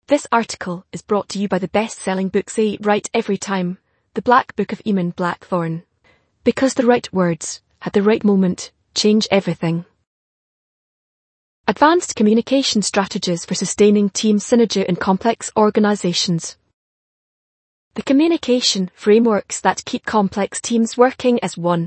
This article is brought to you by the best-selling book Say Right Every Time, The Black Book of Eamon Blackthorne. Because the right words, at the right moment, change everything. Advanced communication strategies for sustaining team synergy in complex organizations. The communication frameworks that keep complex teams working as one.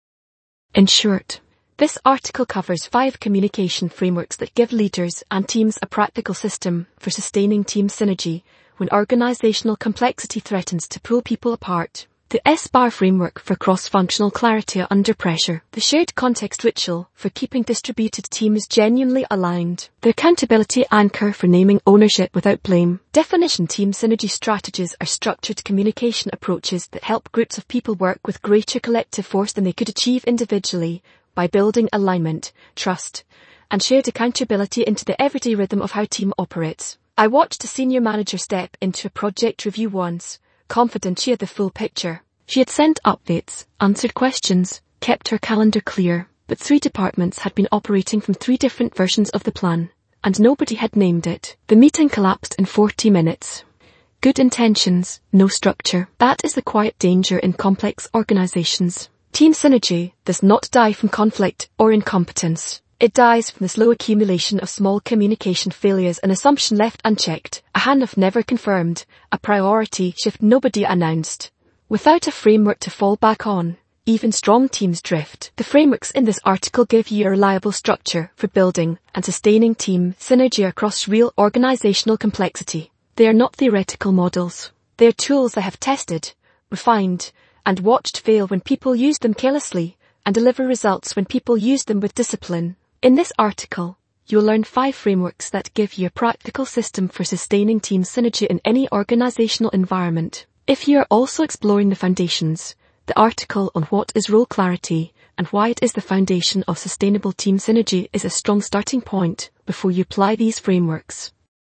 In short, this article covers 5 communication frameworks that give leaders and teams a practical system for sustaining team synergy when organizational complexity threatens to pull people apart. The SBAR framework for cross-functional clarity under pressure. The shared context ritual for keeping distributed teams genuinely aligned. The accountability anchor for naming ownership without blame. Definition team synergy strategies are structured communication approaches that help groups of people work with greater collective force than they could achieve individually, by building alignment, trust, and shared accountability into the everyday rhythm of how team operates. I watched a senior manager step into a project review once, confident she had the full picture. She had sent updates, answered questions, kept her calendar clear, but 3 departments had been operating from 3 different versions of the plan, and nobody had named it. The meeting collapsed in 40 minutes. Good intentions, no structure. That is the quiet danger in complex organizations. Team synergy does not die from conflict or incompetence. It dies from the slow accumulation of small communication failures, an assumption left unchecked, a handoff never confirmed, a priority shift nobody announced. Without a framework to fall back on, even strong teams drift. The frameworks in this article give you a reliable structure for building and sustaining team synergy across real organizational complexity. They are not theoretical models. They are tools I have tested, refined, and watched fail when people use them carelessly, and deliver results when people use them with discipline. In this article, you'll learn 5 frameworks that give you a practical system for sustaining team synergy in any organizational environment. If you are also exploring the foundations, the article on what is role clarity and why it is the foundation of sustainable team synergy is a strong starting point before you apply these frameworks.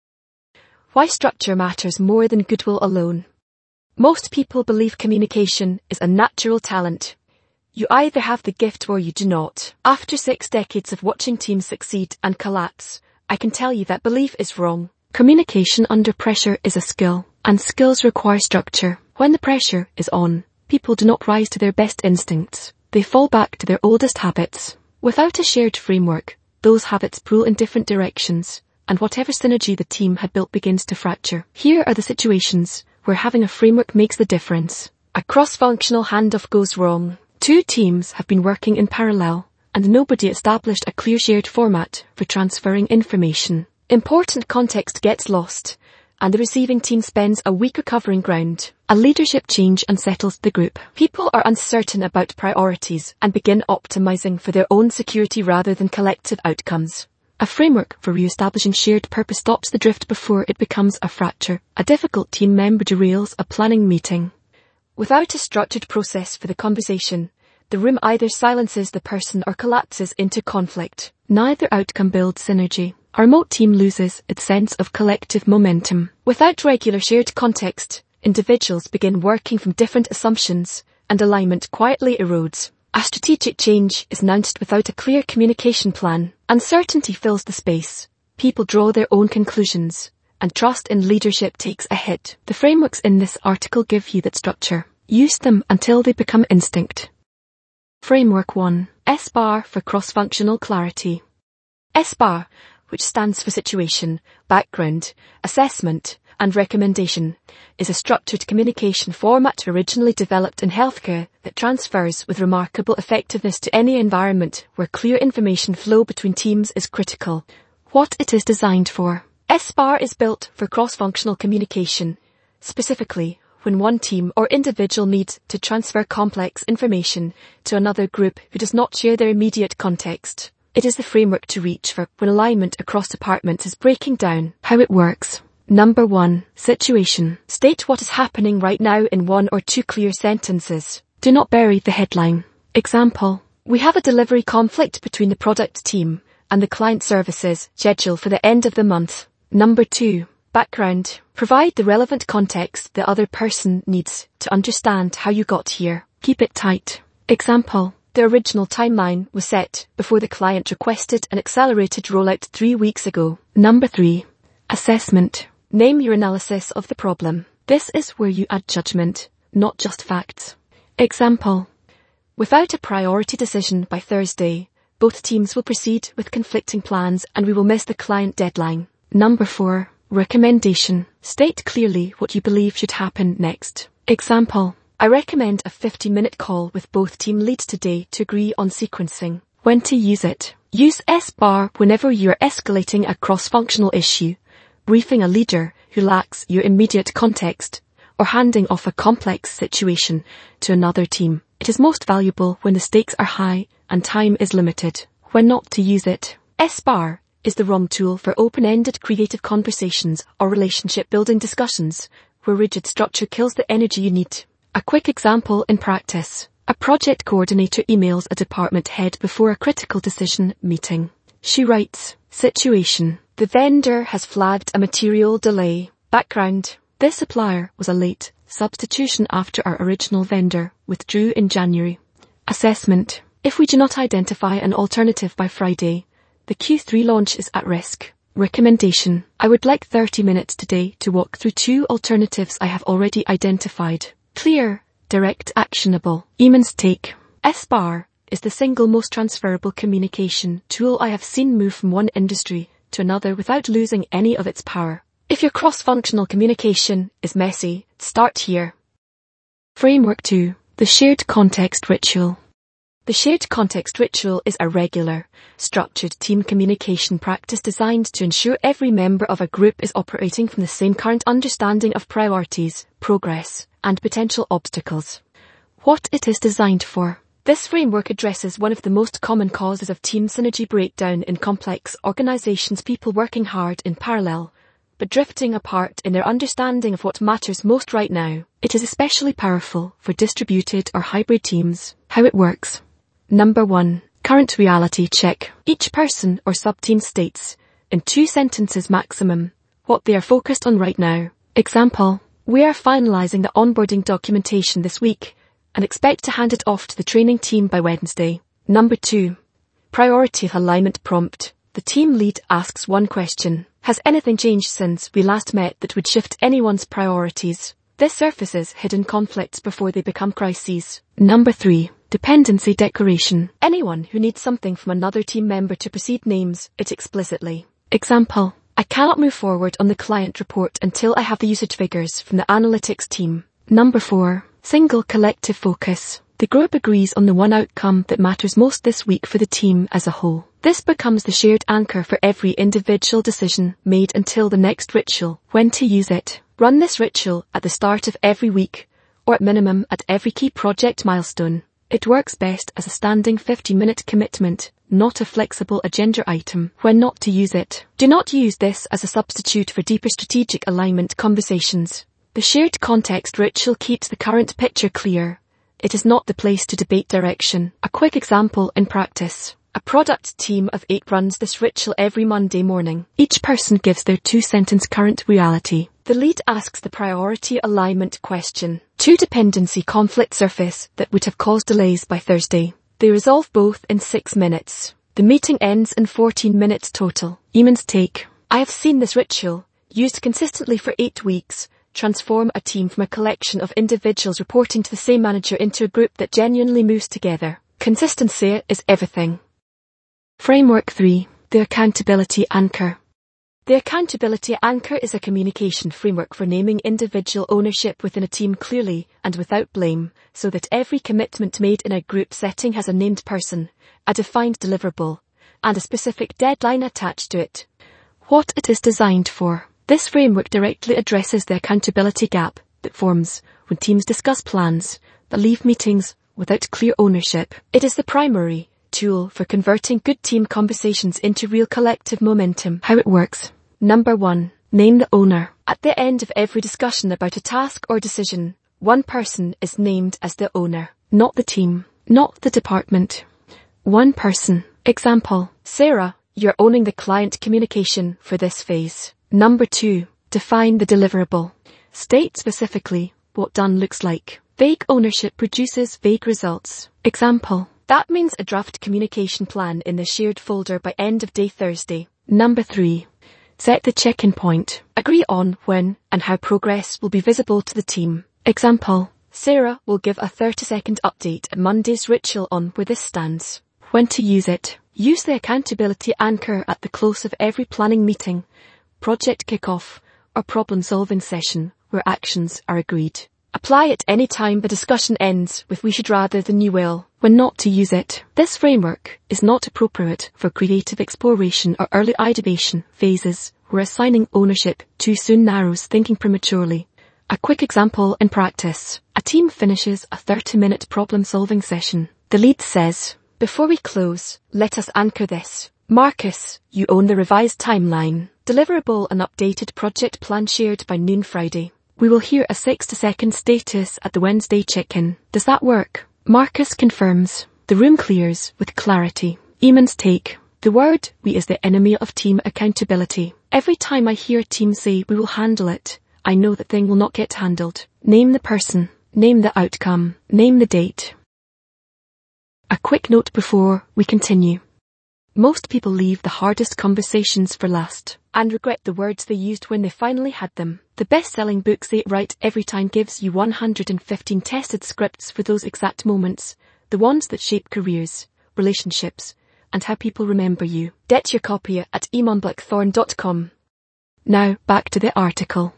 Why structure matters more than goodwill alone. Most people believe communication is a natural talent. You either have the gift or you do not. After 6 decades of watching teams succeed and collapse, I can tell you that belief is wrong. Communication under pressure is a skill, and skills require structure. When the pressure is on, people do not rise to their best instincts. They fall back to their oldest habits. Without a shared framework, those habits pull in different directions, and whatever synergy the team had built begins to fracture. Here are the situations where having a framework makes the difference. A cross-functional handoff goes wrong. 2 teams have been working in parallel, and nobody established a clear shared format for transferring information. Important context gets lost, and the receiving team spends a week recovering ground. A leadership change unsettles the group. People are uncertain about priorities and begin optimizing for their own security rather than collective outcomes. A framework for re-establishing shared purpose stops the drift before it becomes a fracture. A difficult team member derails a planning meeting. Without a structured process for the conversation, the room either silences the person or collapses into conflict. Neither outcome builds synergy. A remote team loses its sense of collective momentum. Without regular shared context, individuals begin working from different assumptions, and alignment quietly erodes. A strategic change is announced without a clear communication plan. Uncertainty fills the space. People draw their own conclusions, and trust in leadership takes a hit. The frameworks in this article give you that structure. Use them until they become instinct. Framework 1. SBAR for cross-functional clarity. SBAR, which stands for Situation, Background, Assessment, and Recommendation, is a structured communication format originally developed in healthcare that transfers with remarkable effectiveness to any environment where clear information flow between teams is critical. What it is designed for. SBAR is built for cross-functional communication, specifically when one team or individual needs to transfer complex information to another group who does not share their immediate context. It is the framework to reach for when alignment across departments is breaking down. How it works. Number 1. Situation. State what is happening right now in 1 or 2 clear sentences. Do not bury the headline. Example. We have a delivery conflict between the product team and the client services schedule for the end of the month. Number 2. Background. Provide the relevant context the other person needs to understand how you got here. Keep it tight. Example. The original timeline was set before the client requested an accelerated rollout 3 weeks ago. Number 3. Assessment. Name your analysis of the problem. This is where you add judgment, not just facts. Example. Without a priority decision by Thursday, both teams will proceed with conflicting plans and we will miss the client deadline. Number 4. Recommendation. State clearly what you believe should happen next. Example. I recommend a 50-minute call with both team leads today to agree on sequencing. When to use it. Use SBAR whenever you're escalating a cross-functional issue, briefing a leader who lacks your immediate context, or handing off a complex situation to another team. It is most valuable when the stakes are high and time is limited. When not to use it. SBAR is the ROM tool for open-ended creative conversations or relationship-building discussions, where rigid structure kills the energy you need. A quick example in practice. A project coordinator emails a department head before a critical decision meeting. She writes, Situation. The vendor has flagged a material delay. Background. This supplier was a late substitution after our original vendor withdrew in January. Assessment. If we do not identify an alternative by Friday, the Q3 launch is at risk. Recommendation. I would like 30 minutes today to walk through 2 alternatives I have already identified. Clear, direct, actionable. Eamon's take. SBAR is the single most transferable communication tool I have seen move from one industry to another without losing any of its power. If your cross-functional communication is messy, start here. Framework 2. The shared context ritual. The shared context ritual is a regular, structured team communication practice designed to ensure every member of a group is operating from the same current understanding of priorities, progress, and potential obstacles. What it is designed for. This framework addresses one of the most common causes of team synergy breakdown in complex organizations: people working hard in parallel, but drifting apart in their understanding of what matters most right now. It is especially powerful for distributed or hybrid teams. How it works. Number 1. Current reality check. Each person or sub-team states, in 2 sentences maximum, what they are focused on right now. Example. We are finalizing the onboarding documentation this week and expect to hand it off to the training team by Wednesday. Number 2. Priority alignment prompt. The team lead asks one question. Has anything changed since we last met that would shift anyone's priorities? This surfaces hidden conflicts before they become crises. Number 3. Dependency declaration. Anyone who needs something from another team member to proceed names it explicitly. Example. I cannot move forward on the client report until I have the usage figures from the analytics team. Number 4. Single collective focus. The group agrees on the one outcome that matters most this week for the team as a whole. This becomes the shared anchor for every individual decision made until the next ritual. When to use it. Run this ritual at the start of every week, or at minimum at every key project milestone. It works best as a standing 50-minute commitment, not a flexible agenda item. When not to use it. Do not use this as a substitute for deeper strategic alignment conversations. The shared context ritual keeps the current picture clear. It is not the place to debate direction. A quick example in practice. A product team of 8 runs this ritual every Monday morning. Each person gives their 2-sentence current reality. The lead asks the priority alignment question. 2 dependency conflicts surface that would have caused delays by Thursday. They resolve both in 6 minutes. The meeting ends in 14 minutes total. Eamon's take. I have seen this ritual, used consistently for 8 weeks, transform a team from a collection of individuals reporting to the same manager into a group that genuinely moves together. Consistency is everything. Framework 3. The accountability anchor. The accountability anchor is a communication framework for naming individual ownership within a team clearly and without blame, so that every commitment made in a group setting has a named person, a defined deliverable, and a specific deadline attached to it. What it is designed for. This framework directly addresses the accountability gap that forms when teams discuss plans but leave meetings without clear ownership. It is the primary tool for converting good team conversations into real collective momentum. How it works. Number 1. Name the owner. At the end of every discussion about a task or decision, one person is named as the owner. Not the team. Not the department. One person. Example. Sarah, you're owning the client communication for this phase. Number 2. Define the deliverable. State specifically what done looks like. Vague ownership produces vague results. Example. That means a draft communication plan in the shared folder by end of day Thursday. Number 3. Set the check-in point. Agree on when and how progress will be visible to the team. Example. Sarah will give a 30-second update at Monday's ritual on where this stands. When to use it. Use the accountability anchor at the close of every planning meeting, project kickoff, or problem-solving session where actions are agreed. Apply it any time the discussion ends with we should rather than you will. When not to use it. This framework is not appropriate for creative exploration or early ideation phases where assigning ownership too soon narrows thinking prematurely. A quick example in practice. A team finishes a 30-minute problem-solving session. The lead says, "Before we close, let us anchor this. Marcus, you own the revised timeline. Deliverable and updated project plan shared by noon Friday. We will hear a 60-second status at the Wednesday check-in. Does that work?" Marcus confirms. The room clears with clarity. Eamon's take. The word "we" is the enemy of team accountability. Every time I hear a team say we will handle it, I know that thing will not get handled. Name the person. Name the outcome. Name the date. A quick note before we continue. Most people leave the hardest conversations for last and regret the words they used when they finally had them. The best-selling book Say It Right Every Time gives you 115 tested scripts for those exact moments, the ones that shape careers, relationships, and how people remember you. Get your copy at eamonblackthorn.com. Now back to the article.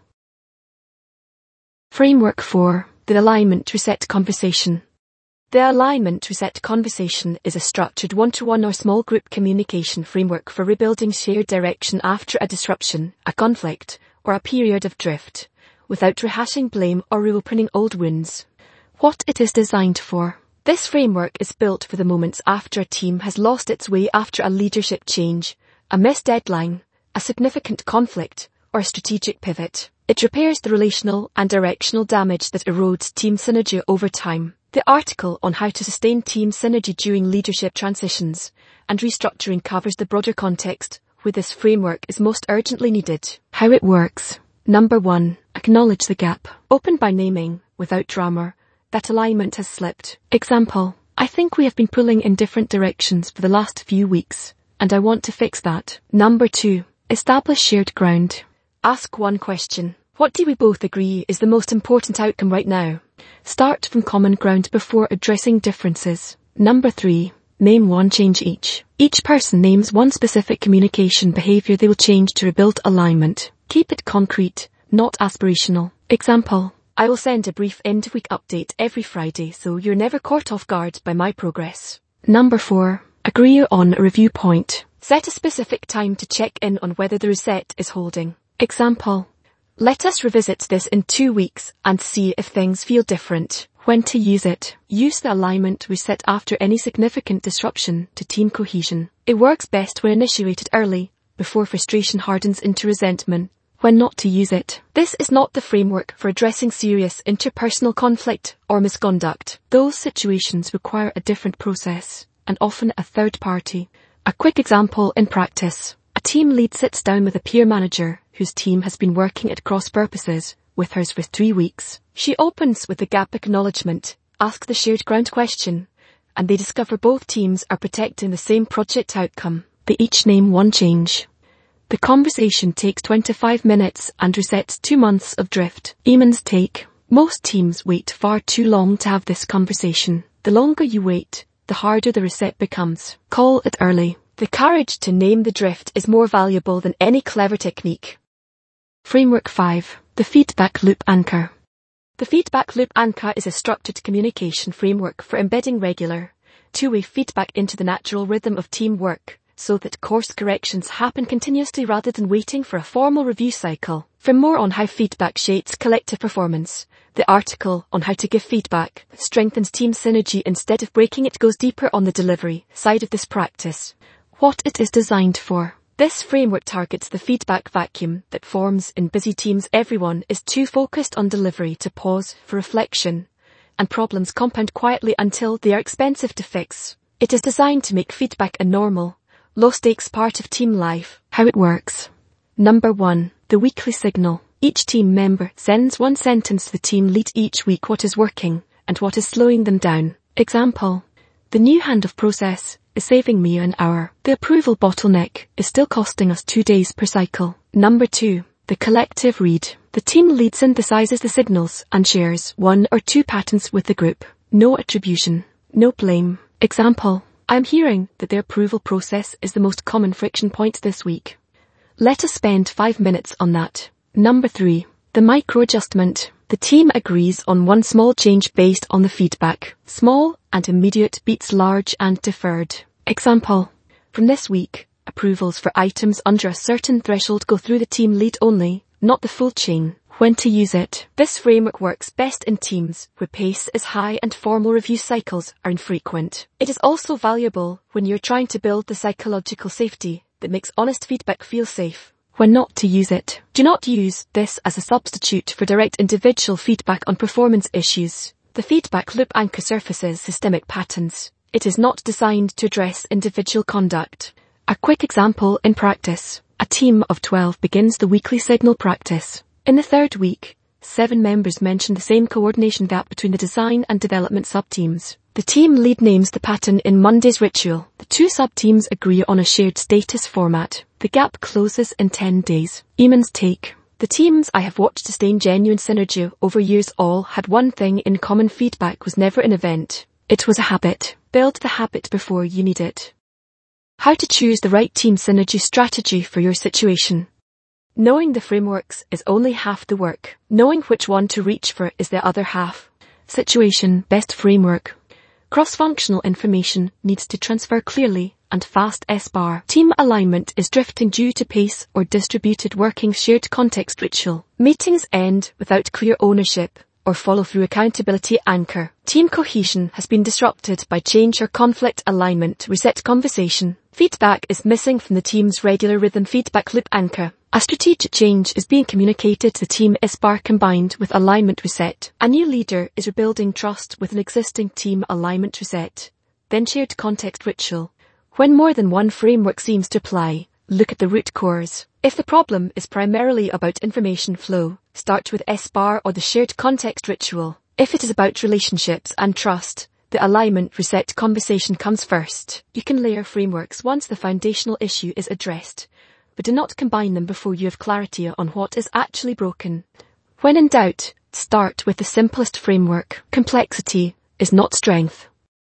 Framework 4. The Alignment Reset Conversation. The Alignment Reset Conversation is a structured one-to-one or small group communication framework for rebuilding shared direction after a disruption, a conflict, or a period of drift, without rehashing blame or reopening old wounds. What it is designed for. This framework is built for the moments after a team has lost its way after a leadership change, a missed deadline, a significant conflict, or a strategic pivot. It repairs the relational and directional damage that erodes team synergy over time. The article on how to sustain team synergy during leadership transitions and restructuring covers the broader context where this framework is most urgently needed. How it works. Number 1. Acknowledge the gap. Open by naming, without drama, that alignment has slipped. Example. I think we have been pulling in different directions for the last few weeks, and I want to fix that. Number 2. Establish shared ground. Ask one question. What do we both agree is the most important outcome right now? Start from common ground before addressing differences. Number 3. Name one change each. Each person names one specific communication behavior they will change to rebuild alignment. Keep it concrete, not aspirational. Example. I will send a brief end-of-week update every Friday so you're never caught off guard by my progress. Number 4. Agree on a review point. Set a specific time to check in on whether the reset is holding. Example. Let us revisit this in 2 weeks and see if things feel different. When to use it. Use the alignment reset after any significant disruption to team cohesion. It works best when initiated early, before frustration hardens into resentment. When not to use it. This is not the framework for addressing serious interpersonal conflict or misconduct. Those situations require a different process, and often a third party. A quick example in practice. A team lead sits down with a peer manager whose team has been working at cross purposes with hers for 3 weeks. She opens with the gap acknowledgement, asks the shared ground question, and they discover both teams are protecting the same project outcome. They each name one change. The conversation takes 25 minutes and resets 2 months of drift. Eamon's take. Most teams wait far too long to have this conversation. The longer you wait, the harder the reset becomes. Call it early. The courage to name the drift is more valuable than any clever technique. Framework 5. The Feedback Loop Anchor. The Feedback Loop Anchor is a structured communication framework for embedding regular, two-way feedback into the natural rhythm of teamwork, so that course corrections happen continuously rather than waiting for a formal review cycle. For more on how feedback shapes collective performance, the article on how to give feedback strengthens team synergy instead of breaking it goes deeper on the delivery side of this practice. What it is designed for. This framework targets the feedback vacuum that forms in busy teams. Everyone is too focused on delivery to pause for reflection, and problems compound quietly until they are expensive to fix. It is designed to make feedback a normal, low-stakes part of team life. How it works. Number 1. The weekly signal. Each team member sends one sentence to the team lead each week what is working and what is slowing them down. Example. The new handoff process is saving me an hour. The approval bottleneck is still costing us 2 days per cycle. Number 2. The collective read. The team lead synthesizes the signals and shares 1 or 2 patterns with the group. No attribution. No blame. Example. I'm hearing that the approval process is the most common friction point this week. Let us spend 5 minutes on that. Number 3. The micro-adjustment. The team agrees on one small change based on the feedback. Small and immediate beats large and deferred. Example. From this week, approvals for items under a certain threshold go through the team lead only, not the full chain. When to use it. This framework works best in teams where pace is high and formal review cycles are infrequent. It is also valuable when you're trying to build the psychological safety that makes honest feedback feel safe. When not to use it. Do not use this as a substitute for direct individual feedback on performance issues. The feedback loop anchor surfaces systemic patterns. It is not designed to address individual conduct. A quick example in practice. A team of 12 begins the weekly signal practice. In the 3rd week, 7 members mention the same coordination gap between the design and development sub-teams. The team lead names the pattern in Monday's ritual. The 2 sub-teams agree on a shared status format. The gap closes in 10 days. Eamon's take. The teams I have watched sustain genuine synergy over years all had one thing in common: feedback was never an event. It was a habit. Build the habit before you need it. How to choose the right team synergy strategy for your situation. Knowing the frameworks is only half the work. Knowing which one to reach for is the other half. Situation, best framework. Cross-functional information needs to transfer clearly and fast. S-bar. Team alignment is drifting due to pace or distributed working. Shared context ritual. Meetings end without clear ownership or follow-through. Accountability anchor. Team cohesion has been disrupted by change or conflict. Alignment. Reset conversation. Feedback is missing from the team's regular rhythm. Feedback loop anchor. A strategic change is being communicated to the team. S-bar combined with alignment reset. A new leader is rebuilding trust with an existing team. Alignment reset. Then shared context ritual. When more than one framework seems to apply, look at the root cause. If the problem is primarily about information flow, start with S-bar or the shared context ritual. If it is about relationships and trust, the alignment reset conversation comes first. You can layer frameworks once the foundational issue is addressed, but do not combine them before you have clarity on what is actually broken. When in doubt, start with the simplest framework. Complexity is not strength.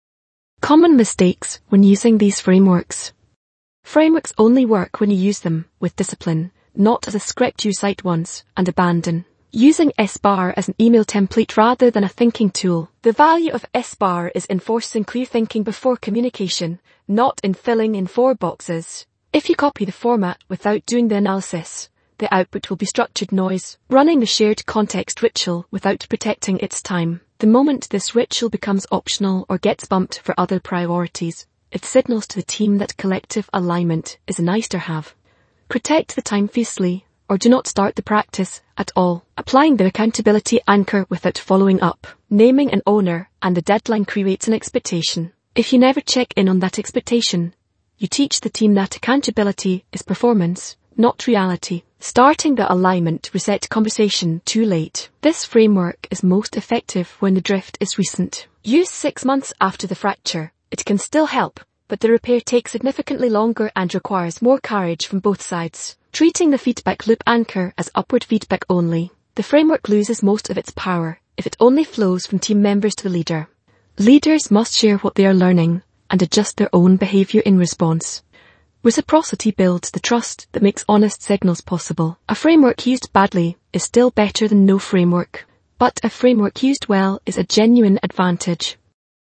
Common mistakes when using these frameworks. Frameworks only work when you use them with discipline, not as a script you cite once and abandon. Using S-bar as an email template rather than a thinking tool. The value of S-bar is enforcing clear thinking before communication, not in filling in 4 boxes. If you copy the format without doing the analysis, the output will be structured noise. Running the shared context ritual without protecting its time. The moment this ritual becomes optional or gets bumped for other priorities, it signals to the team that collective alignment is a nice to have. Protect the time fiercely, or do not start the practice at all. Applying the accountability anchor without following up. Naming an owner and the deadline creates an expectation. If you never check in on that expectation, you teach the team that accountability is performance, not reality. Starting the alignment reset conversation too late. This framework is most effective when the drift is recent. Use 6 months after the fracture. It can still help, but the repair takes significantly longer and requires more courage from both sides. Treating the feedback loop anchor as upward feedback only. The framework loses most of its power if it only flows from team members to the leader. Leaders must share what they are learning and adjust their own behavior in response. Reciprocity builds the trust that makes honest signals possible. A framework used badly is still better than no framework, but a framework used well is a genuine advantage.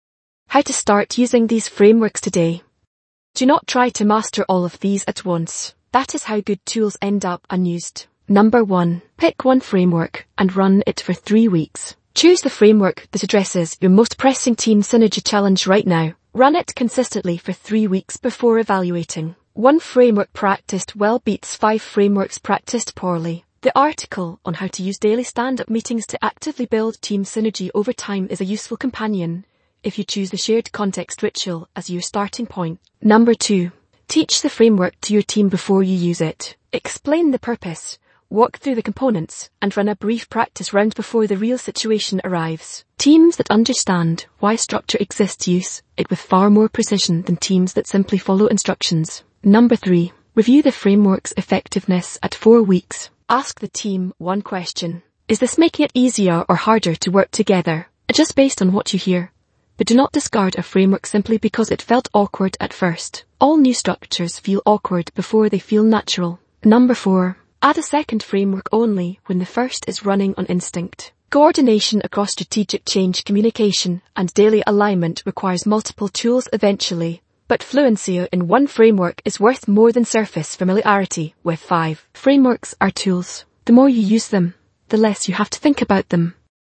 How to start using these frameworks today. Do not try to master all of these at once. That is how good tools end up unused. Number 1. Pick one framework and run it for 3 weeks. Choose the framework that addresses your most pressing team synergy challenge right now. Run it consistently for 3 weeks before evaluating. 1 framework practiced well beats 5 frameworks practiced poorly. The article on how to use daily stand-up meetings to actively build team synergy over time is a useful companion if you choose the shared context ritual as your starting point. Number 2. Teach the framework to your team before you use it. Explain the purpose. walk through the components, and run a brief practice round before the real situation arrives. Teams that understand why structure exists use it with far more precision than teams that simply follow instructions. Number 3. Review the framework's effectiveness at 4 weeks. Ask the team one question. Is this making it easier or harder to work together? Adjust based on what you hear. But do not discard a framework simply because it felt awkward at first. All new structures feel awkward before they feel natural. Number 4. Add a second framework only when the first is running on instinct. Coordination across strategic change, communication, and daily alignment requires multiple tools eventually, but fluency in one framework is worth more than surface familiarity with 5. Frameworks are tools. The more you use them, the less you have to think about them.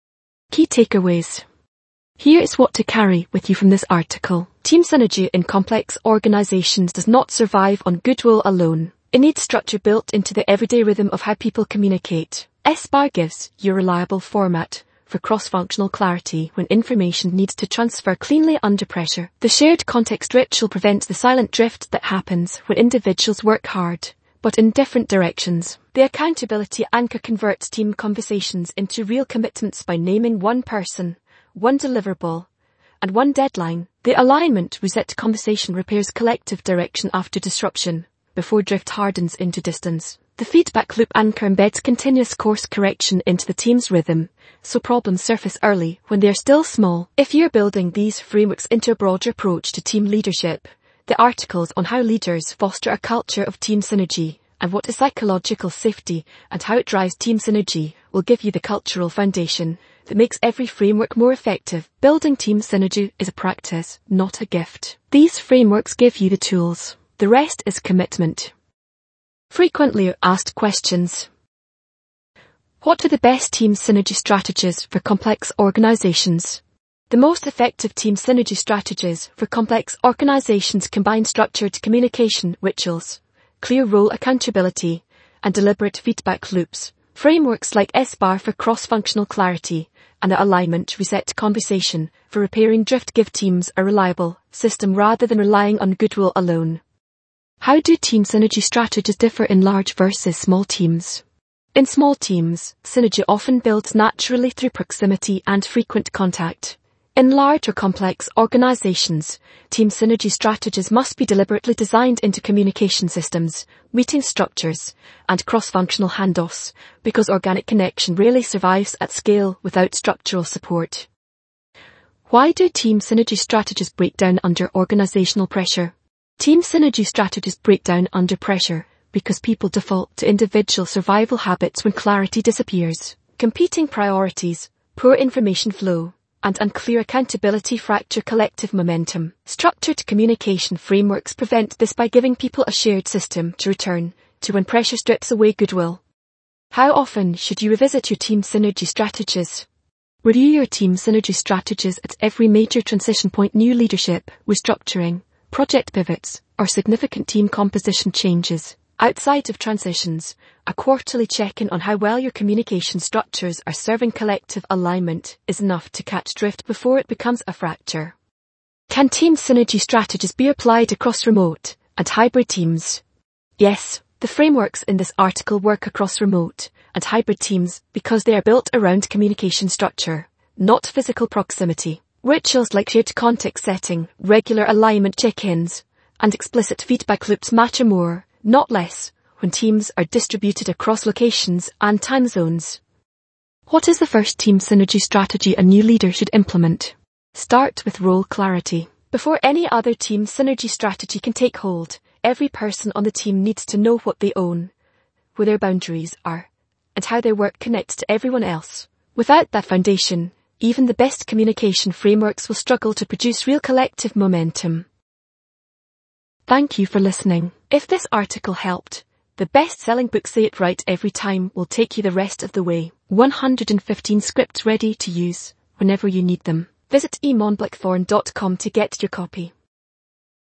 Key takeaways. Here is what to carry with you from this article. Team synergy in complex organizations does not survive on goodwill alone. It needs structure built into the everyday rhythm of how people communicate. SBAR gives you a reliable format for cross-functional clarity when information needs to transfer cleanly under pressure. The shared context ritual prevents the silent drift that happens when individuals work hard, but in different directions. The accountability anchor converts team conversations into real commitments by naming one person, one deliverable, and one deadline. The alignment reset conversation repairs collective direction after disruption, before drift hardens into distance. The feedback loop anchor embeds continuous course correction into the team's rhythm, so problems surface early when they are still small. If you're building these frameworks into a broader approach to team leadership, the articles on how leaders foster a culture of team synergy and what is psychological safety and how it drives team synergy will give you the cultural foundation that makes every framework more effective. Building team synergy is a practice, not a gift. These frameworks give you the tools. The rest is commitment. Frequently asked questions. What are the best team synergy strategies for complex organizations? The most effective team synergy strategies for complex organizations combine structured communication rituals, clear role accountability, and deliberate feedback loops. Frameworks like SBAR for cross-functional clarity and the alignment reset conversation for repairing drift give teams a reliable system rather than relying on goodwill alone. How do team synergy strategies differ in large versus small teams? In small teams, synergy often builds naturally through proximity and frequent contact. In large or complex organizations, team synergy strategies must be deliberately designed into communication systems, meeting structures, and cross-functional handoffs, because organic connection rarely survives at scale without structural support. Why do team synergy strategies break down under organizational pressure? Team synergy strategies break down under pressure because people default to individual survival habits when clarity disappears. Competing priorities, poor information flow, and unclear accountability fracture collective momentum. Structured communication frameworks prevent this by giving people a shared system to return to when pressure strips away goodwill. How often should you revisit your team synergy strategies? Review your team synergy strategies at every major transition point: new leadership, restructuring, project pivots, or significant team composition changes. Outside of transitions, a quarterly check-in on how well your communication structures are serving collective alignment is enough to catch drift before it becomes a fracture. Can team synergy strategies be applied across remote and hybrid teams? Yes, the frameworks in this article work across remote and hybrid teams because they are built around communication structure, not physical proximity. Rituals like shared context setting, regular alignment check-ins, and explicit feedback loops matter more, not less, when teams are distributed across locations and time zones. What is the first team synergy strategy a new leader should implement? Start with role clarity. Before any other team synergy strategy can take hold, every person on the team needs to know what they own, where their boundaries are, and how their work connects to everyone else. Without that foundation, even the best communication frameworks will struggle to produce real collective momentum. Thank you for listening. If this article helped, the best-selling book Say It Right Every Time will take you the rest of the way. 115 scripts ready to use whenever you need them. Visit emonblackthorn.com to get your copy.